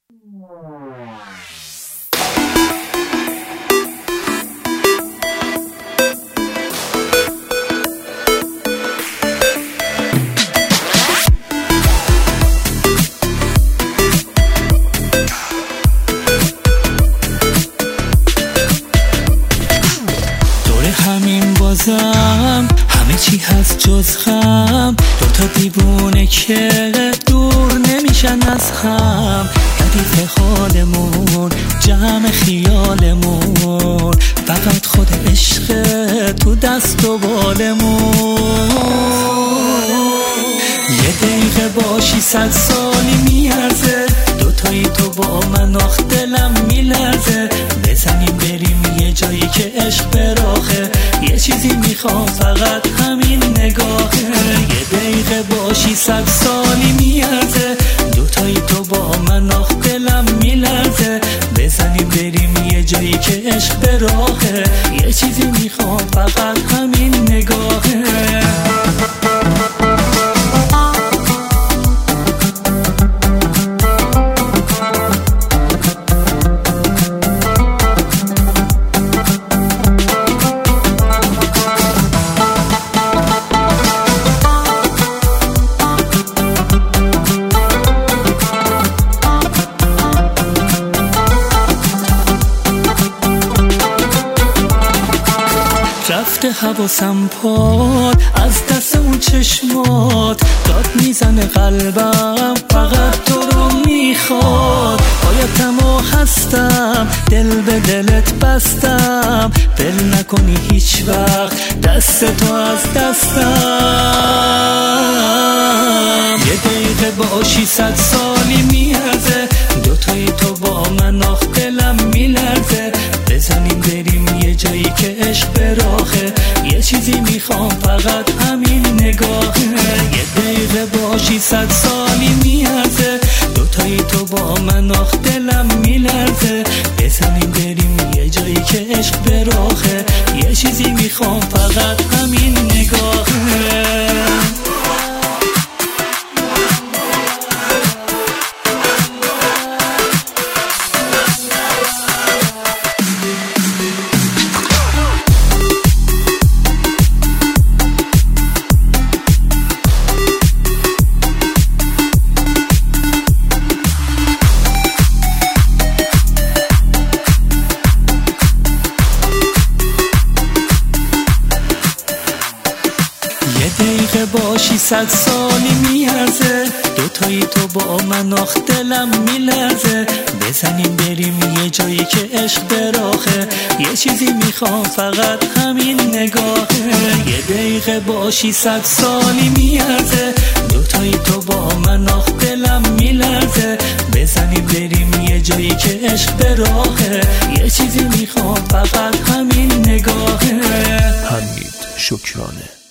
همین بازم همه چی هست جز غم، دوتا دیوونه که دور نمیشن از هم. ردیف حالمون جمع خیالمون، فقط خود عشق تو دست و بالمون. یه دقیقه باشی 100 سالی میارزه، دوتایی تو با من آخ دلم میلرزه. بزنیم بریم یه جایی که عشق براخه، یه چیزی میخوام فقط همین نگاهه. یه دقیقه باشی 100 سالی میارزه، دوتایی تو با من آخ دلم میلرزه. بزنیم بریم یه جایی که عشق براخه، یه چیزی میخوام فقط همین نگاهه. رفته حواسم پاد از دست اون چشمات، داد میزنه قلبم فقط تو رو میخواد. پایتمو هستم دل به دلت بستم، ول نکنی هیچ وقت دست تو از دستم. یه دقیقه باشی 100 سالی میارزه، دوتایی تو با من آخ دلم میلرزه. بزنیم بریم یه جایی که عشق براخه، یه چیزی میخوام فقط همین نگاهه. یه دقیقه باشی 100 سالی میارزه، دوتایی تو با من آخ دلم میلرزه. بزنیم بریم یه جایی که عشق براخه، یه چیزی میخوام فقط همین نگاهه. یه دقیقه باشی 100 سالی میارزه، دوتایی تو با من آخ دلم میلرزه. بزنیم بریم یه جایی که عشق براخه، یه چیزی میخوام فقط همین نگاهه. یه دقیقه باشی 100 سالی میارزه، دوتایی تو با من آخ دلم میلرزه. بزنیم بریم یه جایی که عشق براخه، یه چیزی میخوام فقط همین نگاهه. حمید شکرانه.